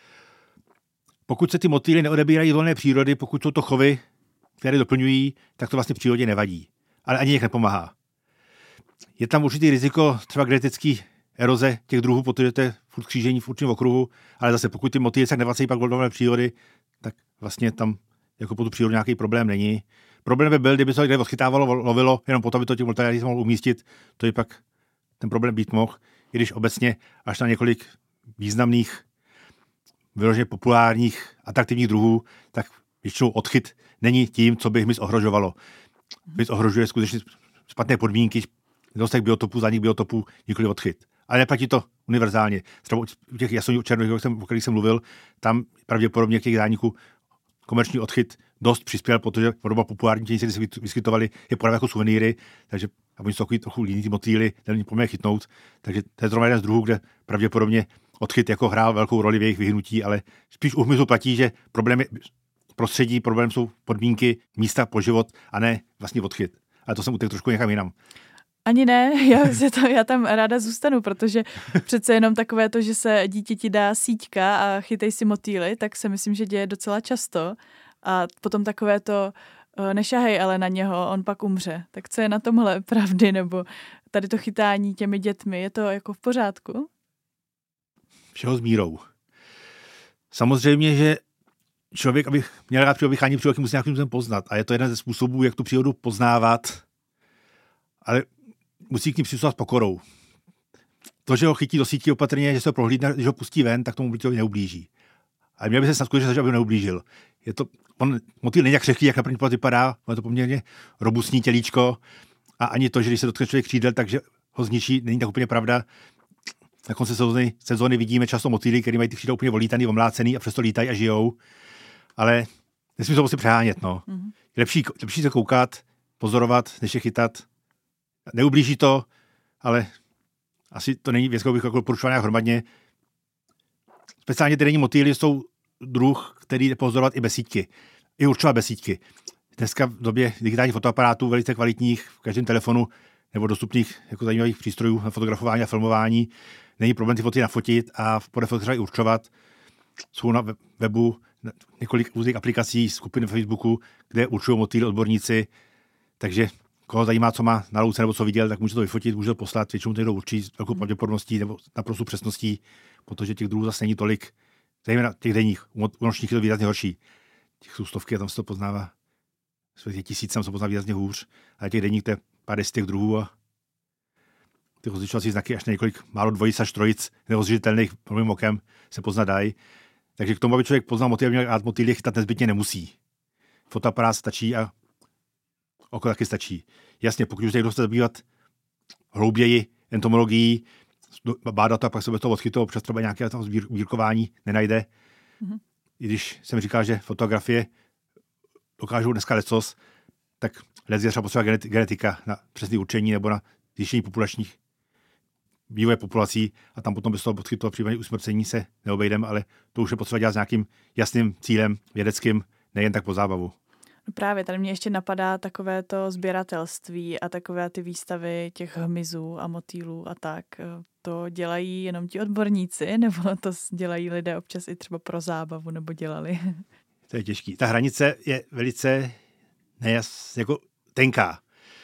Pokud se ty motýly neodebírají z volné přírody, pokud jsou to chovy, které doplňují, tak to vlastně v přírodě nevadí. Ale ani jich nepomáhá. Je tam určitý riziko třeba genetický eroze těch druhů, protože to je furt křížení v určitém okruhu, ale zase pokud ty motýly se nevracejí pak do volné přírody, tak vlastně tam jako po tu přírodu nějaký problém není. Problém by byl, kdyby se někde odchytávalo, lovilo, jenom potom by to těch motýlů mohl umístit, to by pak ten problém být mohl, i když obecně až na několik významných, vyloženě populárních, atraktivních druhů, tak většinou odchyt není tím, co by hmyz ohrožovalo. Hmyz ohrožuje skutečně špatné podmínky, nedostatek biotopů, zánik biotopů, nikoli odchyt. Ale neplatí to univerzálně. Třeba u těch jasoňů černých, o kterých jsem mluvil, tam pravděpodobně k těch zániků komerční odchyt dost přispěl, protože podoba populární těch se vyskytovali, je podávat jako suvenýry, takže a oni jsou takový trochu líní ty motýly, není poměrně chytnout, takže to je zrovna jeden z druhů, kde pravděpodobně odchyt jako hrál velkou roli v jejich vyhnutí, ale spíš u hmyzu platí, že problém je prostředí, problém jsou podmínky, místa po život a ne vlastně odchyt. Ale to jsem utekl trošku někam jinam. Ani ne, já, se to, já tam ráda zůstanu, protože přece jenom takové to, že se dítěti dá síťka a chytej si motýly, tak se myslím, že děje docela často. A potom takové to nešahej ale na něho, on pak umře. Tak co je na tomhle pravdy, nebo tady to chytání těmi dětmi, je to jako v pořádku? Všeho s mírou. Samozřejmě, že člověk, aby měl rád přírodu, vychání přírodu, musí nějakým způsobem poznat. A je to jeden ze způsobů, jak tu přírodu poznávat, ale musí k ní přistupovat s pokorou. To, že ho chytí do sítí opatrně, že se ho prohlídne, když ho pustí ven, tak tomu bytovi neublíží. Ale měl by se snad skutečně, aby neublížil. Je to, on motýl není jak křehký, jak na první pohled vypadá, on je to poměrně robustní tělíčko a ani to, že když se dotkne člověk křídel, takže ho zničí, není tak úplně pravda. Na konci sezóny, sezóny vidíme často motýly, který mají ty křídla úplně volítaný, omlácený a přesto lítají a žijou. Ale nesmí to prostě přehánět. No. Mm-hmm. Lepší, lepší se koukat, pozorovat, než je chytat. Neublíží to, ale asi to není věc, kterou bych jako porušoval nějak hromadně. Speciálně ty denní motýly jsou druh, který jde pozorovat i bez sítky. I určovat bez sítky. Dneska v době digitálních fotoaparátů, velice kvalitních, v každém telefonu nebo dostupných jako zajímavých přístrojů na fotografování a filmování, není problém ty foty nafotit a podle fotografii i určovat. Jsou na webu několik různých aplikací, skupin na Facebooku, kde určují motýly odborníci, takže koho zajímá, co má na louce nebo co viděl, tak může to vyfotit, může to poslat, většinou to někdo určí s velkou pravděpodobností nebo naprostou přesností, protože těch druhů zase není tolik, zejména těch denních. U nočních je to výrazně horší. Těch jsou stovky a tam se to poznává. Je tisíc, tam se pozná výrazně hůř, ale těch denních to je pár desítek druhů a ty rozlišovací znaky až na několik málo dvojic až trojic nerozlišitelných prvním okem se poznat dají. Takže k tomu, aby člověk poznal motýl, měl rád motýly, chytat nezbytně nemusí. Fotoaparát stačí a oko taky stačí. Jasně, pokud už někdo chce zabývat hlouběji entomologií, bádat to a pak se bez toho odchytou, občas třeba nějaké tam sbírkování nenajde. Mm-hmm. I když jsem říkal, že fotografie dokážou dneska lecos, tak lec je třeba potřeba genetika na přesné určení nebo na zjištění populačních vývoje populací a tam potom bez toho odchytu případně usmrcení se neobejdeme, ale to už je potřeba dělat s nějakým jasným cílem vědeckým, nejen tak po zábavu. No právě, tady mě ještě napadá takové to sběratelství a takové ty výstavy těch hmyzů a motýlů a tak. To dělají jenom ti odborníci, nebo to dělají lidé občas i třeba pro zábavu, nebo dělali? To je těžký. Ta hranice je velice nejas, jako tenká.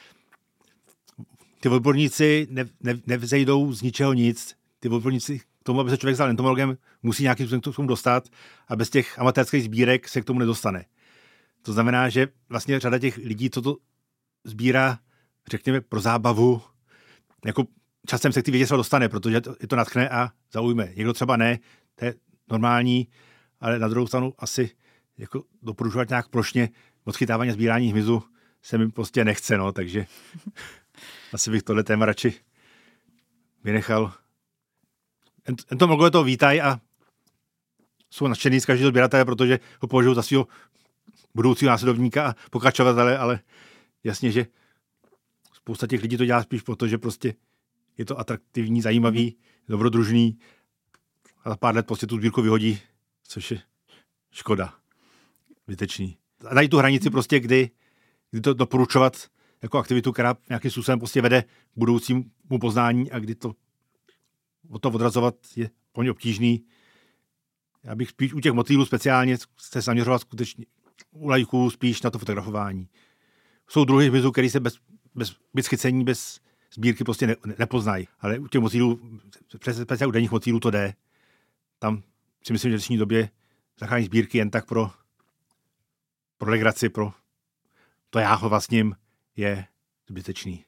Ty odborníci ne, ne, nevzejdou z ničeho nic. Ty odborníci k tomu, aby se člověk stal entomologem, musí nějakým způsobem k tomu dostat a bez těch amatérských sbírek se k tomu nedostane. To znamená, že vlastně řada těch lidí, co to sbírá, řekněme, pro zábavu, jako časem se k ty vědě třeba dostane, protože je to nadchne a zaujme. Někdo třeba ne, to je normální, ale na druhou stranu asi jako doporučovat nějak plošně odchytávání a sbírání hmyzu se mi prostě nechce, no, takže asi bych tohle téma radši vynechal. Entomologové to vítají a jsou nadšený z každého sběratele, protože ho považují za svého budoucího následovníka a pokračovatele, ale jasně, že spousta těch lidí to dělá spíš proto, že prostě je to atraktivní, zajímavý, dobrodružný a za pár let prostě tu sbírku vyhodí, což je škoda. Vytečný. A dají tu hranici prostě, kdy, kdy to doporučovat jako aktivitu, která nějakým způsobem prostě vede k budoucímu poznání a kdy to od toho odrazovat je plně obtížný. Já bych spíš u těch motýlů speciálně se zaměřovat skutečně u lajků spíš na to fotografování. Jsou druhy hmyzu, který se bez, bez, bez chycení, bez sbírky prostě ne, ne, nepoznají. Ale u těch motýlů, přesně u denních motýlů to jde. Tam si myslím, že v dnešní době zachrání sbírky jen tak pro, pro legraci, pro to já ho vlastním, je zbytečný.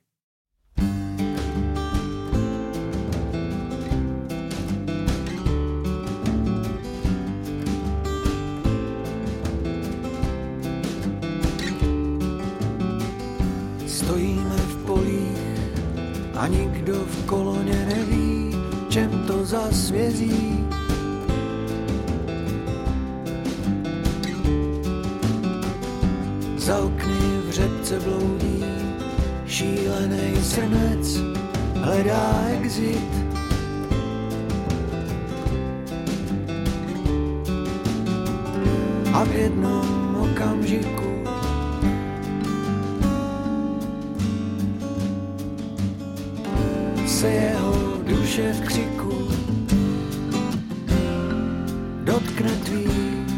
Stojíme v polích a nikdo v koloně neví, čem to zasvězí. Za okny v řepce bloudí šílenej srnec, hledá exit. A v jednom okamžiku se jeho duše v křiku dotkne tvý.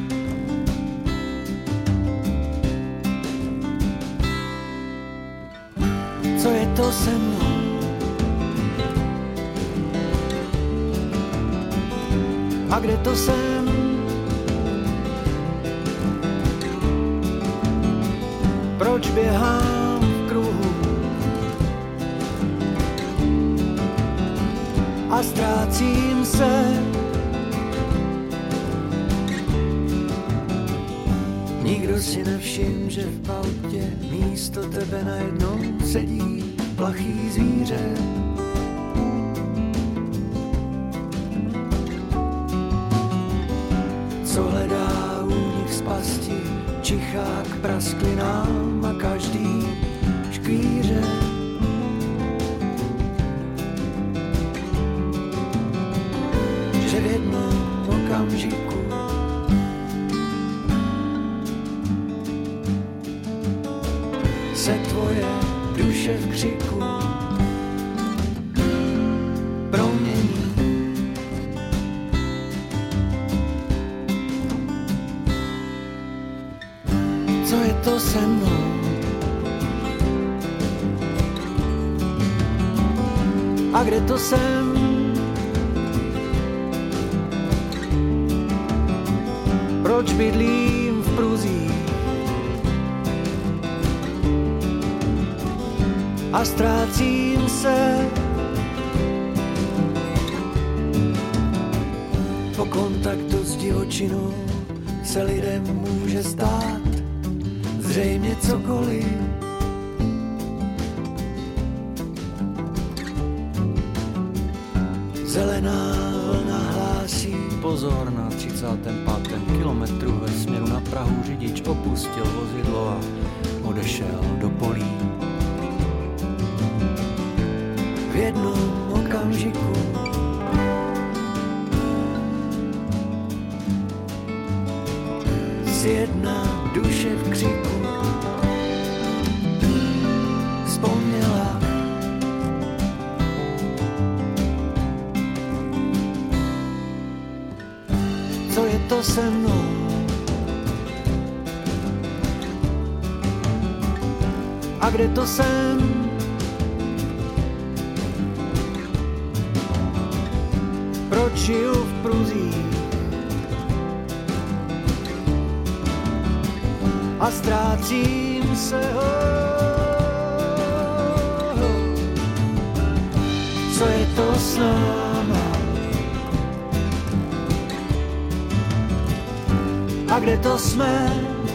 Co je to se mnou? A kde to jsem? Proč běhám v kruhu a ztrácím se? Kdo si nevšim, že v autě místo tebe najednou sedí plachý zvíře. Co hledá únik z pasti, čichá k prasklinám a každý škvíře. Že v jednom okamžiku se tvoje duše v křiku promění. Co je to se mnou? A kde to jsem? Proč bydlím v pruzích a ztrácím se po kontaktu s divočinou? Se lidem může stát zřejmě cokoliv. Zelená vlna hlásí pozor, na třicátém pátém kilometru ve směru na Prahu řidič opustil vozidlo a odešel do polí. V jednom okamžiku si jedna duše v křiku vzpomněla. Co je to se mnou? A kde to jsem? Proč žiju v pruzích a ztrácím se ho? Co je to s náma? A kde to jsme?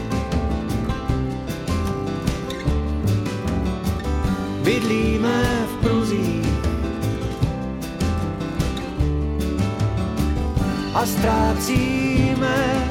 Bydlíme v pruzích a ztrácíme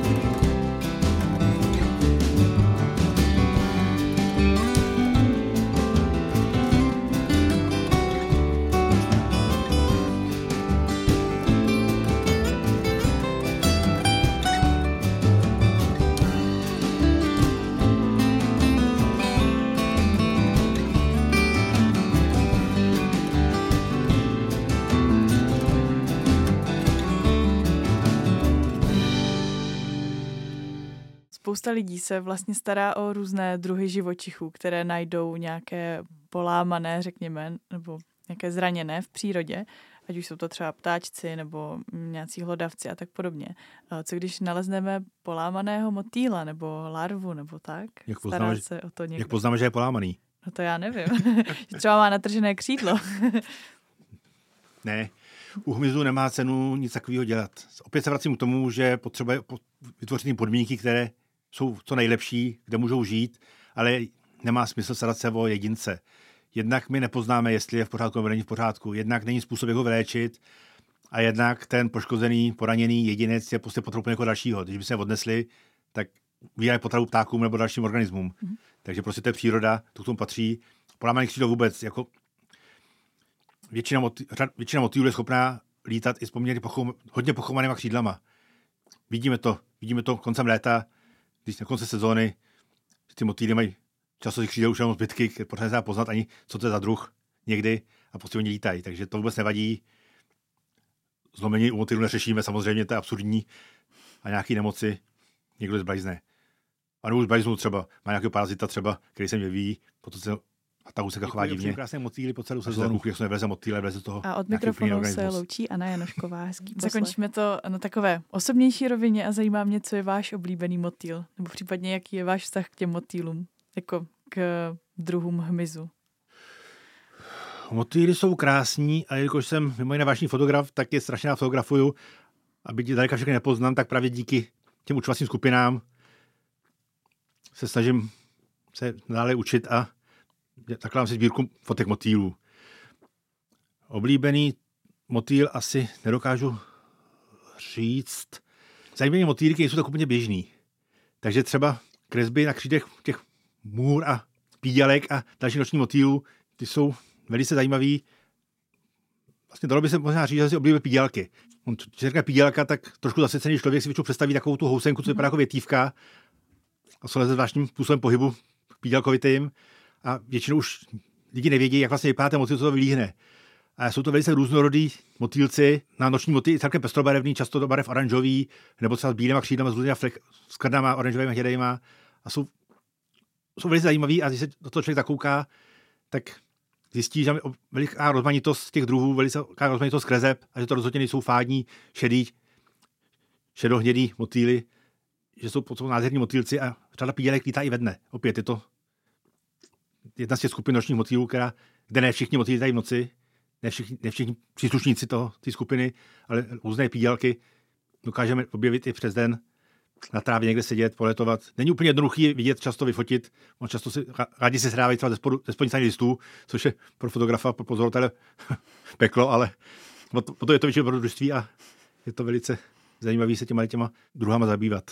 Spousta lidí se vlastně stará o různé druhy živočichů, které najdou nějaké polámané, řekněme, nebo nějaké zraněné v přírodě, ať už jsou to třeba ptáčci nebo nějací hlodavci a tak podobně. Co když nalezneme polámaného motýla nebo larvu nebo tak? Jak poznáme, se o to někdo. Jak poznáme, že je polámaný? No to já nevím. Třeba má natržené křídlo. Ne, u hmyzu nemá cenu nic takového dělat. Opět se vracím k tomu, že potřebuje vytvořit podmínky, které jsou co nejlepší, kde můžou žít, ale nemá smysl starat se o jedince. Jednak my nepoznáme, jestli je v pořádku nebo není v pořádku. Jednak není způsob, jak ho vyléčit a jednak ten poškozený, poraněný jedinec je prostě potřebuje někoho dalšího. Když by se odnesli, tak vyjeli potravu ptákům nebo dalším organismům. Mm-hmm. Takže prostě to je příroda, to k tomu patří. Polámaný křídlo vůbec, jako většina, motý, většina motýlů je schopná lítat i s poměrně pochom, hodně pochomanýma křídlama. Vidíme to, vidíme to koncem léta, když na konci sezóny ty motýly mají často si křídel už jenom zbytky, protože se dá poznat ani, co to je za druh někdy a prostě oni lítají. Takže to vůbec nevadí. Zlomení u motýlů neřešíme, samozřejmě to je absurdní a nějaký nemoci někdo zblajzne. A nebo už zblajznou třeba, má nějakého parazita třeba, který se mě vyvíjí, potom se a ta se chová divně. Krásné motýly po celou sezónu, jak jsme vleze motýle, vleze toho. A od mikrofonu se loučí Anna Janošková. Hezký poslech. Zakončíme to na takové osobnější rovině a zajímá mě, co je váš oblíbený motýl, nebo případně jaký je váš vztah k těm motýlům, jako k druhům hmyzu. Motýly jsou krásní a jelikož jsem mimo jiné vážný fotograf, tak je strašně rád fotografuju, aby ti daleka všechny nepoznám, tak právě díky těm učovacím skupinám se snažím se dále učit a nakládám si sbírku fotek motýlů. Oblíbený motýl asi nedokážu říct. Zajímavé motýly, které jsou tak úplně běžný. Takže třeba kresby na křídech těch můr a pídělek a další noční motýlů, ty jsou velice zajímavý. Vlastně dalo by se možná říct, že si oblíbil pídělky. On, když se říká pídělka, tak trošku zasvěcený člověk si většinou představí takovou tu housenku, co vypadá jako větívka a co leze zvláštním způsobem pohybu pídělkovitým. A většinou už lidi nevědí, jak vlastně vypadá ten motýl, co to vylíhne. A jsou to velice různorodý motýlci. Na noční motýl celkem pestrobarevný, často do barev oranžový, nebo třeba s bílýma křídlama, s různýma flek, s krnama, oranžovými, hnědejma. A jsou, jsou velice zajímavý a když se do toho člověk zakouká, tak zjistí, že veliká rozmanitost těch druhů, veliká rozmanitost kreseb a že to rozhodně nejsou fádní, šedý, šedohnědý motýly, že jsou potom nádherní motýlci a řada pídělek lítá i ve dne. Opět je to jedna z těch skupin nočních motýlů, která, kde ne všichni motýly lítají v noci, ne všichni, ne všichni příslušníci toho, té skupiny, ale různé pídělky dokážeme objevit i přes den, na trávě někde sedět, poletovat. Není úplně jednoduchý vidět, často vyfotit. On často si, rádi si sehrávají třeba ze spodní listů, což je pro fotografa, pro pozorovatele peklo, ale potom je to většinou dobrodružství a je to velice zajímavé se těma těma druhama zabývat.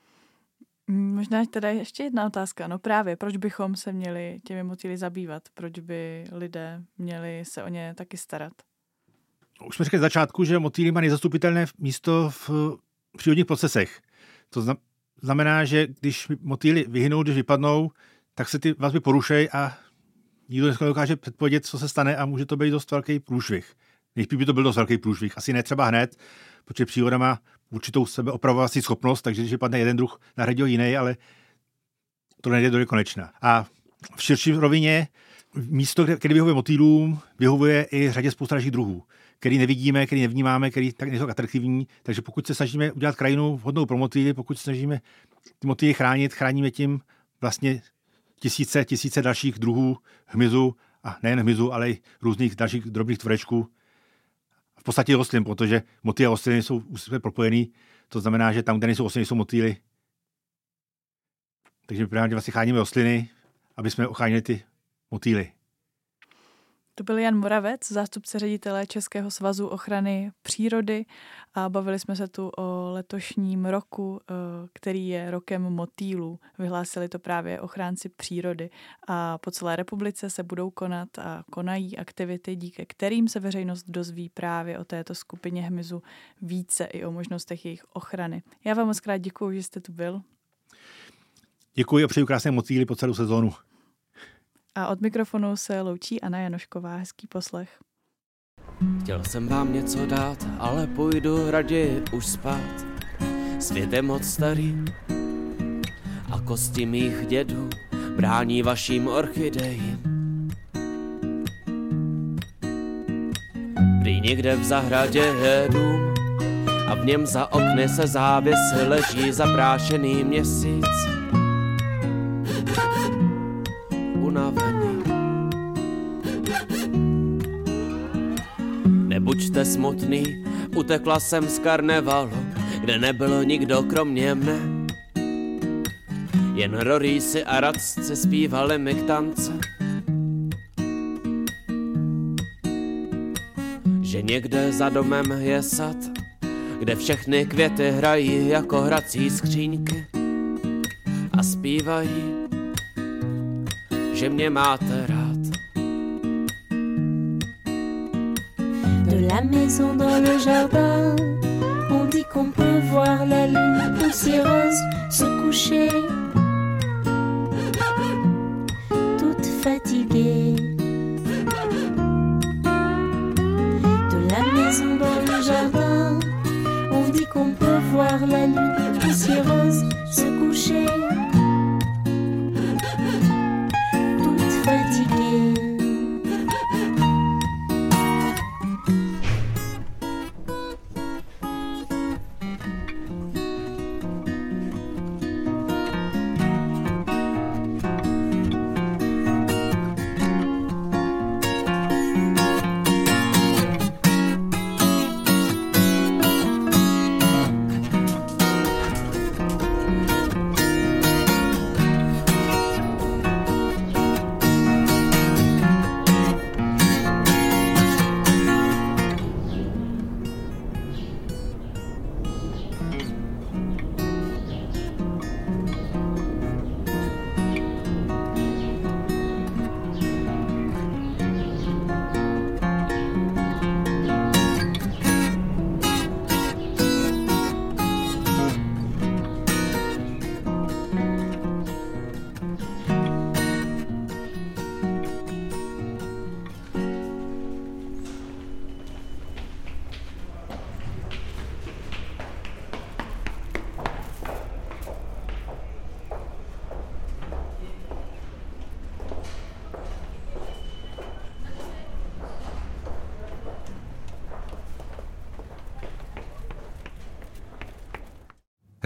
Možná teda ještě jedna otázka. No právě, proč bychom se měli těmi motýly zabývat? Proč by lidé měli se o ně taky starat? Už jsme řekli z začátku, že motýly má nejzastupitelné místo v přírodních procesech. To znamená, že když motýly vyhynou, když vypadnou, tak se ty vazby porušejí a nikdo nedokáže předpovědět, co se stane a může to být dost velký průšvih. Nejspíš by to byl dost velký průšvih. Asi ne třeba hned, protože příroda má určitou sebeopravovací schopnost, takže když vypadne jeden druh, nahradí ho jiný, ale to nejde do nekonečna. A v širší rovině místo, kde vyhovuje motýlům, vyhovuje i řadě spousta dalších druhů, který nevidíme, který nevnímáme, který tak nejsou atraktivní. Takže pokud se snažíme udělat krajinu vhodnou pro motýly, pokud se snažíme ty motýly chránit, chráníme tím vlastně tisíce, tisíce dalších druhů hmyzu a nejen hmyzu, ale i různých dalších drobných tvorečků. V podstatě rostlin, protože motýly a rostliny jsou úzce propojený. To znamená, že tam, kde nejsou rostliny, jsou motýly. Takže my právě vlastně chráníme rostliny, aby jsme ochránili ty motýly. To byl Jan Moravec, zástupce ředitele Českého svazu ochrany přírody a bavili jsme se tu o letošním roku, který je rokem motýlů. Vyhlásili to právě ochránci přírody a po celé republice se budou konat a konají aktivity, díky kterým se veřejnost dozví právě o této skupině hmyzu více i o možnostech jejich ochrany. Já vám moc krát děkuju, že jste tu byl. Děkuji a přeju krásné motýly po celou sezónu. A od mikrofonu se loučí Anna Janošková. Hezký poslech. Chtěl jsem vám něco dát, ale půjdu raději už spát. Svět je moc starý a kosti mých dědů brání vašim orchidejím. Prý někde v zahradě je dům a v něm za okny se závěsy leží zaprášený měsíc. Unavený. Nebuďte smutný, utekla jsem z karnevalu, kde nebyl nikdo kromě mne. Jen rorýsi a radci zpívali mi k tance. Že někde za domem je sad, kde všechny květy hrají jako hrací skříňky a zpívají, že mě máte rád. De la maison dans le jardin, on dit qu'on peut voir la lune poussiéreuse se coucher, toute fatiguée. De la maison dans le jardin, on dit qu'on peut voir la lune poussiéreuse se coucher, toute fatiguée.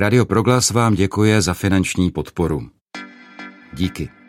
Radio Proglas vám děkuje za finanční podporu. Díky.